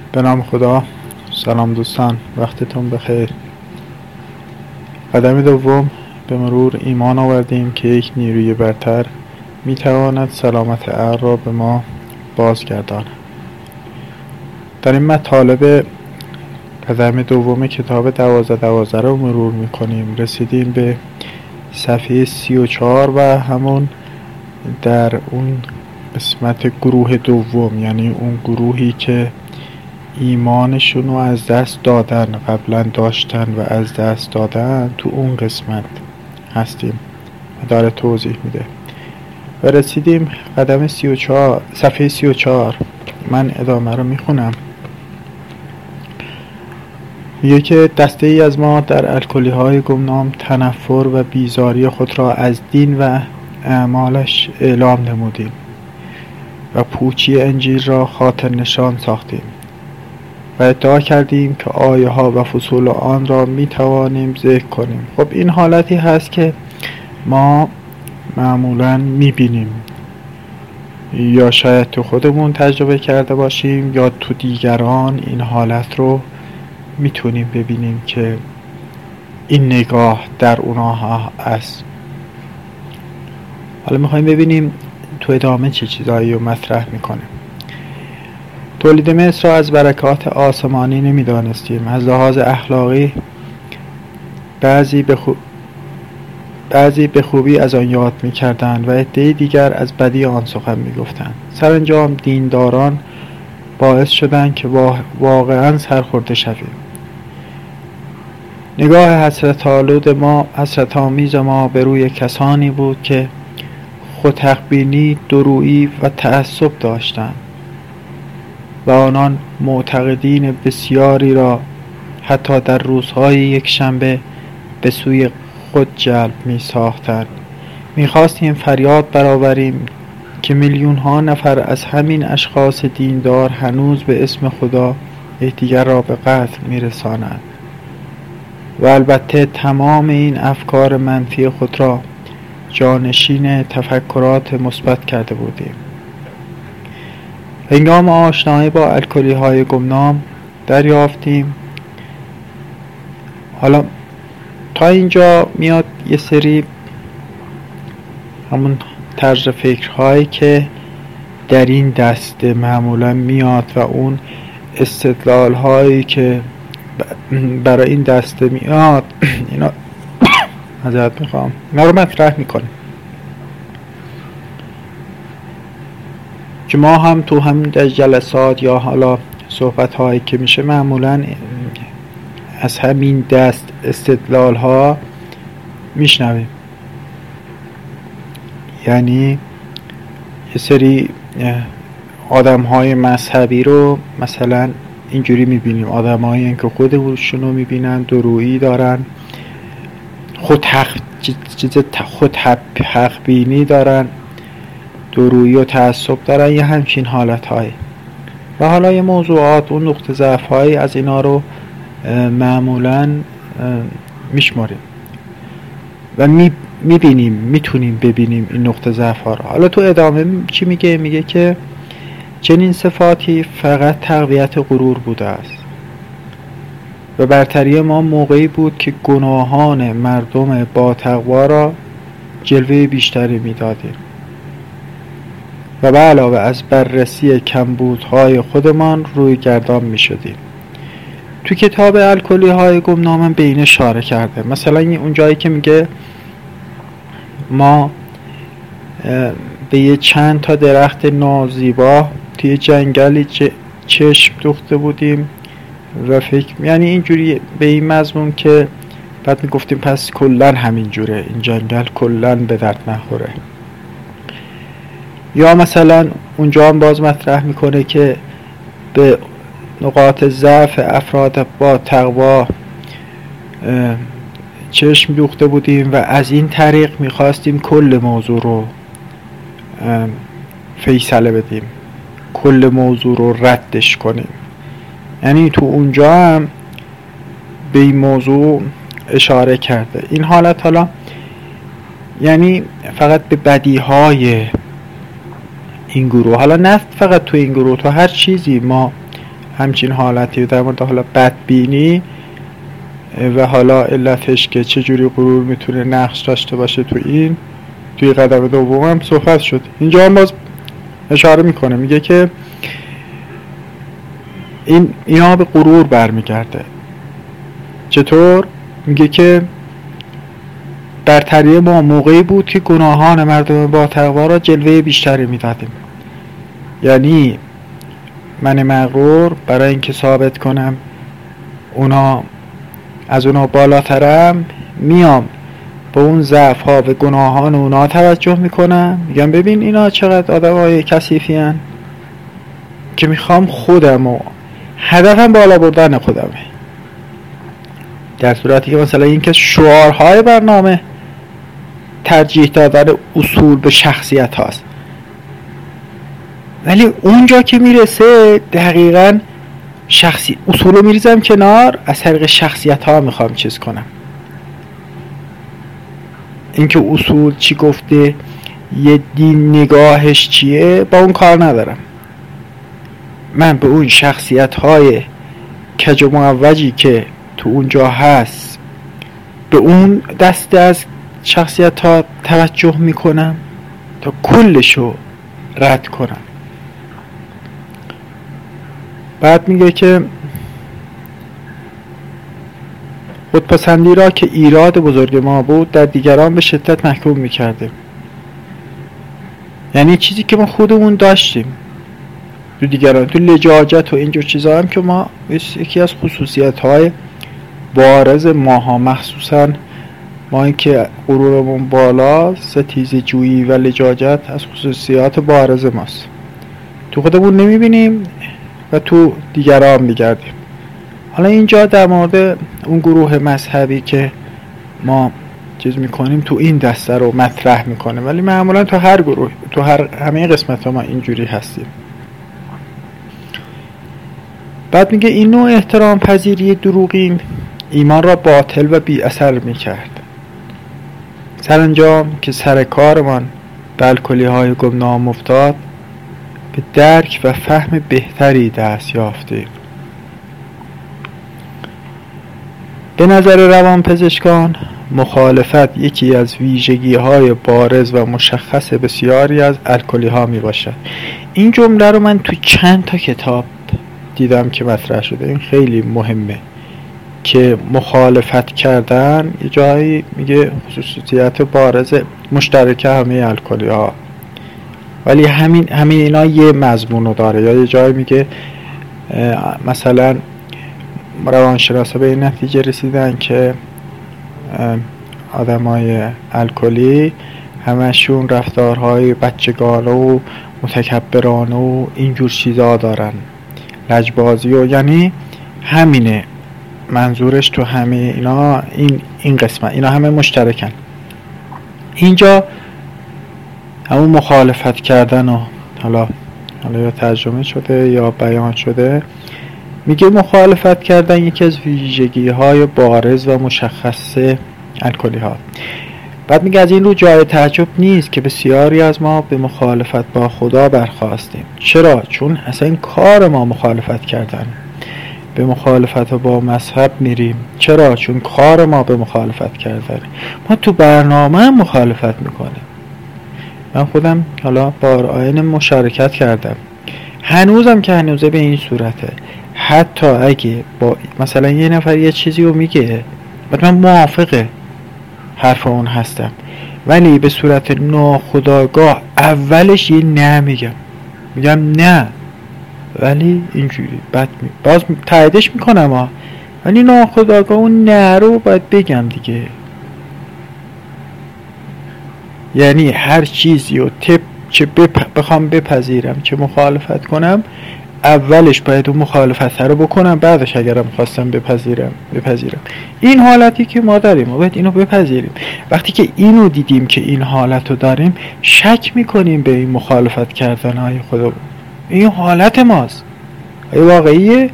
به نام خدا. سلام دوستان، وقتتون بخیر. قدم دوم، به مرور ایمان آوردیم که یک نیروی برتر میتواند سلامت عقل را به ما بازگرداند. در این مطالب قدم دوم کتاب 12 رو مرور میکنیم. رسیدیم به صفحه 34 و همون در اون قسمت گروه دوم، یعنی اون گروهی که ایمانشون رو از دست دادن، قبلا داشتن و از دست دادن، تو اون قسمت هستیم و داره توضیح میده. و رسیدیم قدم 34، صفحه 34. من ادامه رو میخونم. میگه که دسته ای از ما در الکلی های گمنام تنفر و بیزاری خود را از دین و اعمالش اعلام نمودیم و پوچی انجیل را خاطر نشان ساختیم و ادعا کردیم که آیه ها و فصول آن را می توانیم ذکر کنیم. خب این حالتی هست که ما معمولاً می بینیم، یا شاید تو خودمون تجربه کرده باشیم یا تو دیگران این حالت رو میتونیم ببینیم که این نگاه در اونها هست. حالا میخوایم ببینیم تو ادامه چه چیزایی رو مطرح میکنه. تولید مصر را از برکات آسمانی نمیدانستیم. از لحاظ اخلاقی بعضی به خوبی از آن یاد میکردند و عده‌ای دیگر از بدی آن سخن میگفتند. سرانجام دینداران باعث شدند که واقعا سرخورده شویم. نگاه حسرت آمیز ما به روی کسانی بود که خودحق‌بینی، دورویی و تعصب داشتند و آنان معتقدین بسیاری را حتی در روزهای یک شنبه به سوی خود جلب می ساختند. می خواستیم فریاد برآوریم که میلیون ها نفر از همین اشخاص دیندار هنوز به اسم خدا یکدیگر را به قتل می رسانند و البته تمام این افکار منفی خود را جانشین تفکرات مثبت کرده بودیم. هنگام آشنایی با الکلی های گمنام دریافتیم. حالا تا اینجا میاد یه سری همون طرز فکرهایی که در این دسته معمولا میاد و اون استدلال هایی که برای این دسته میاد اینا معذرت میخوام، اینا رو مطرح میکنه که ما هم تو همین جلسات یا حالا صحبت هایی که میشه معمولا از همین دست استدلال ها میشنویم. یعنی یه سری آدم های مذهبی رو مثلا اینجوری میبینیم، آدم هایی که خودشون رو میبینن دورویی دارن، خود بینی دارن، دورویی و تعصب دارن، یه همچین حالت هایی. و حالا یه موضوعات، اون نقطه ضعف هایی از اینا رو معمولا میشماریم و میبینیم، میتونیم ببینیم این نقطه ضعف ها رو. حالا تو ادامه چی میگه؟ میگه که چنین صفاتی فقط تقویت غرور بوده است و برتری ما موقعی بود که گناهان مردم با تقوا را جلوه بیشتری میدادیم و به علاوه از بررسی کمبودهای خودمان روی گردان میشدیم. تو کتاب الکلی های گمنام به این اشاره کرده. مثلا اون جایی که میگه ما به یه چند تا درخت نازیبا توی جنگلی چشم دوخته بودیم و یعنی اینجوری به این مضمون که بعد میگفتیم پس کلن همین جوره، این جنگل کلن به درد نخوره. یا مثلا اونجا هم باز مطرح میکنه که به نقاط ضعف افراد با تقوا چشم دوخته بودیم و از این طریق میخواستیم کل موضوع رو فیصله بدیم، کل موضوع رو ردش کنیم. یعنی تو اونجا هم به این موضوع اشاره کرده. این حالت حالا یعنی فقط به بدیهای این گروه، حالا نه فقط تو این گروه، تو هر چیزی ما همچین حالتی در مورد حالا بدبینی و حالا علتش که چجوری غرور میتونه نقش داشته باشه توی قدم دوم هم صحبت شد. اینجا هم باز اشاره میکنه، میگه که اینا به غرور برمیگرده. چطور؟ میگه که برتری ما موقعی بود که گناهان مردم با تقوا را جلوه بیشتری میدادیم. یعنی من مغرور برای اینکه ثابت کنم از اونا بالاترم، میام به اون ضعف ها و گناهان اونا توجه میکنم، میگم ببین اینا چقدر آدم های کثیفی هن که میخوام خودمو، هدفم بالا بردن خودمه. در صورتی که مثلا این که شعارهای برنامه ترجیح دادن اصول به شخصیت هاست، ولی اونجا که میرسه دقیقاً اصول رو میریزم کنار، از طریق شخصیت ها میخوام چیز کنم. اینکه اصول چی گفته، یه دین نگاهش چیه، با اون کار ندارم. من به اون شخصیت های کج و معوجی که تو اونجا هست، به اون دسته از شخصیت ها توجه میکنم تا کلشو رد کنم. بعد میگه که خودپسندی را که ایراد بزرگ ما بود در دیگران به شدت محکوم میکردیم. یعنی چیزی که ما خودمون داشتیم تو دیگران، تو لجاجت و اینجور چیزا هم که ما یکی از خصوصیت های بارز ماها، مخصوصا ما این که غرورمون بالا، ستیزه جویی و لجاجت از خصوصیات بارز ماست. تو خودمون نمیبینیم و تو دیگران میگردیم. حالا اینجا در مورد اون گروه مذهبی که ما چیز میکنیم تو این دسته رو مطرح میکنه، ولی معمولا تو هر گروه، تو همه قسمت ها ما اینجوری هستیم. بعد میگه این نوع احترام پذیری دروغین ایمان را باطل و بی اثر میکرد. سرانجام که سر کارمان به الکلی های گمنام افتاد، به درک و فهم بهتری دست یافتیم. به نظر روانپزشکان مخالفت یکی از ویژگی های بارز و مشخص بسیاری از الکلی ها می باشد. این جمله رو من تو چند تا کتاب دیدم که مطرح شده. این خیلی مهمه که مخالفت کردن یه جایی میگه خصوصیت بارز مشترک همه الکلی ها، ولی همین اینا یه مضمونو داره. یا یه جایی میگه مثلا روانشناسا به این نتیجه رسیدن که آدمای الکلی همشون رفتارهای بچگانه و متکبرانه و اینجور چیزا دارن، لجبازی و یعنی همینه منظورش تو همه اینا. این قسمت اینا همه مشترکن. اینجا همون مخالفت کردن و حالا یا ترجمه شده یا بیان شده، میگه مخالفت کردن یکی از ویژگی های بارز و مشخص الکلی ها. بعد میگه از این رو جای تعجب نیست که بسیاری از ما به مخالفت با خدا برخاستیم. چرا؟ چون اصلا این کار ما مخالفت کردن. به مخالفت با مذهب میریم. چرا؟ چون کار ما به مخالفت کردن. ما تو برنامه مخالفت میکنیم. من خودم حالا با آیین مشارکت کردم، هنوزم که هنوزه به این صورته. حتی اگه با مثلا یه نفر یه چیزی رو میگه بعد من موافق حرف اون هستم، ولی به صورت ناخودآگاه اولش یه نه میگم نه، ولی اینجوری بعد باز تاییدش میکنم ولی ناخودآگاه اون نه رو باید بگم دیگه. یعنی هر چیزی رو چه بخوام بپذیرم چه مخالفت کنم، اولش باید اون مخالفت رو بکنم، بعدش اگرم خواستم بپذیرم. این حالتی که ما داریم، ما باید اینو بپذیریم. وقتی که اینو دیدیم که این حالت رو داریم، شک میکنیم به این مخالفت کردن های خدا. این حالت ماست. آیا واقعیه؟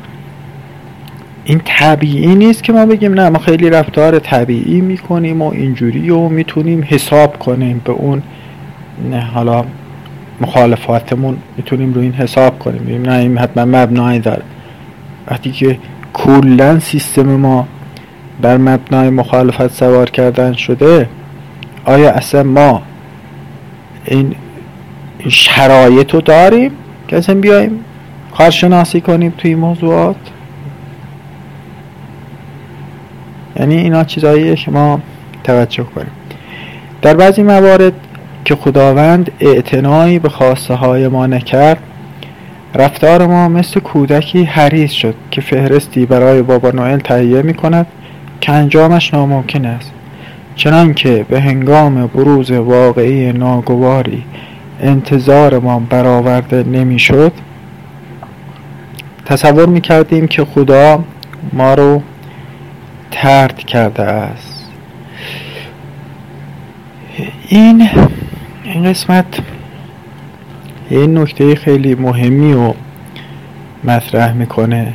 این طبیعی نیست که ما بگیم نه ما خیلی رفتار طبیعی میکنیم و اینجوری و میتونیم حساب کنیم به اون نه حالا مخالفاتمون میتونیم روی این حساب کنیم، بگیم نه این حتما مبنایی داره. وقتی که کلا سیستم ما بر مبنای مخالفت سوار کردن شده، آیا اصلا ما این شرایط رو داریم که اصلا بیایم کارشناسی کنیم توی موضوعات؟ یعنی اینا چیزاییه که ما توجه کنیم. در بعضی موارد که خداوند اعتنایی به خواسته های ما نکرد، رفتار ما مثل کودکی حریص شد که فهرستی برای بابا نوئل تهیه می کند که انجامش ناممکن است، چنانکه به هنگام بروز واقعی ناگواری انتظار ما برآورده نمی شد، تصور می کردیم که خدا ما رو طرد کرده است. این قسمت یه نکته خیلی مهمی رو مطرح میکنه.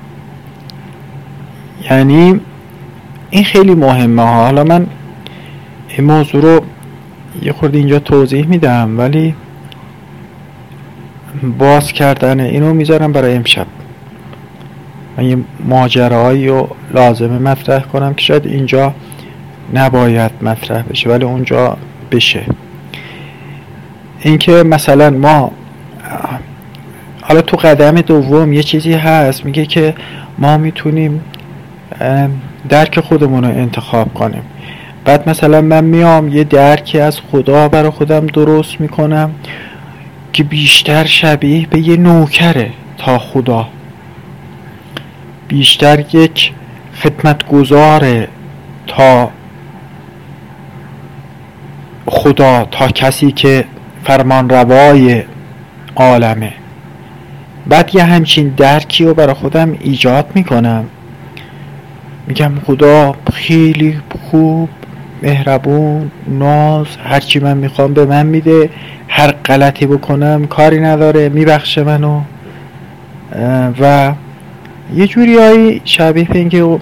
یعنی این خیلی مهمه ها. حالا من این موضوع رو یه خورده اینجا توضیح میدم، ولی باز کردن اینو میذارم برای امشب. من یه ماجرایی رو لازمه مطرح کنم که شاید اینجا نباید مطرح بشه ولی اونجا بشه. اینکه مثلا ما حالا تو قدم دوم یه چیزی هست میگه که ما میتونیم درک خودمون رو انتخاب کنیم. بعد مثلا من میام یه درکی از خدا برای خودم درست میکنم که بیشتر شبیه به یه نوکره تا خدا، بیشتر یک خدمتگزاره تا خدا، تا کسی که فرمان روای عالمه. بعد یه همچین درکی رو برای خودم ایجاد میکنم، میگم خدا خیلی خوب، مهربون، ناز، هرچی من میخوام به من میده، هر غلطی بکنم کاری نداره، میبخشه منو. و یه جوریایی شبیه به اینکه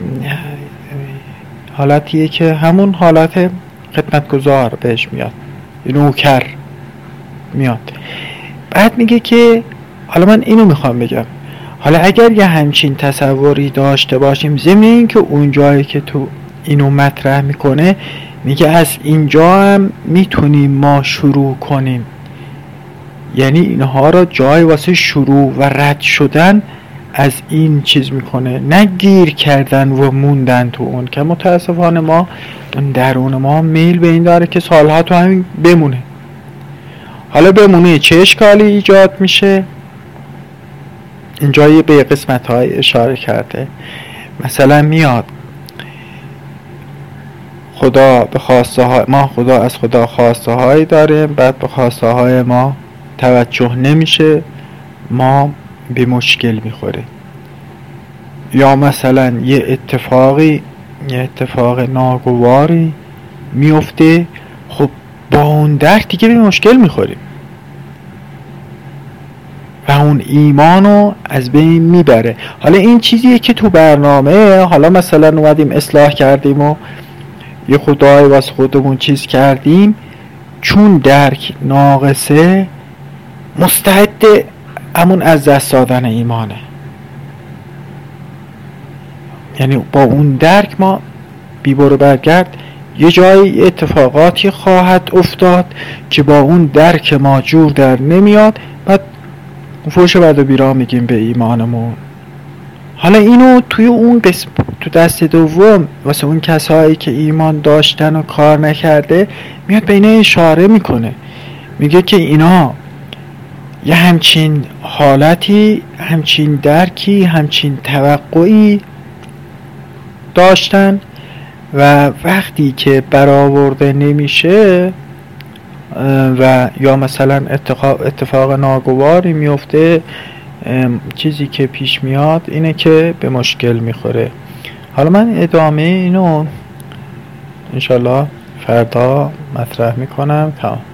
حالتیه که همون حالت خدمتگزار بهش میاد، نوکر میاد. بعد میگه که حالا من اینو میخوام بگم، حالا اگر یه همچین تصوری داشته باشیم، ضمن این که اون جایی که تو اینو مطرح میکنه میگه از اینجا هم میتونیم ما شروع کنیم. یعنی اینها را جای واسه شروع و رد شدن از این چیز میکنه، نه گیر کردن و موندن تو اون، که متاسفانه ما درون ما میل به این داره که سالها تو همین بمونه. حالا بمونه چه اشکالی ایجاد میشه؟ اینجا به قسمت های اشاره کرده. مثلا میاد خدا به خواسته های ما، خدا از خدا خواسته هایی داره، بعد به خواسته های ما توجه نمیشه، ما به مشکل میخوره. یا مثلا یه اتفاق ناگواری میفته، خب با اون درک دیگه به مشکل میخوریم و اون ایمانو از بین میبره. حالا این چیزیه که تو برنامه، حالا مثلا اومدیم اصلاح کردیم و یه خدای واسه خودمون چیز کردیم، چون درک ناقصه مستعد همون از دست دادن ایمانه. یعنی با اون درک ما بی برو برگرد یه جایی اتفاقاتی خواهد افتاد که با اون درک ما جور در نمیاد، بعد فوش بعد و بیرا میگیم به ایمانمون. حالا اینو توی اون قسم، تو دست دوم واسه اون کسایی که ایمان داشتن و کار نکرده، میاد به اینا اشاره میکنه، میگه که اینا یه همچین حالتی، همچین درکی، همچین توقعی داشتن و وقتی که برآورده نمیشه و یا مثلا اتفاق ناگواری میفته، چیزی که پیش میاد اینه که به مشکل میخوره. حالا من ادامه اینو انشالله فردا مطرح میکنم. تمام.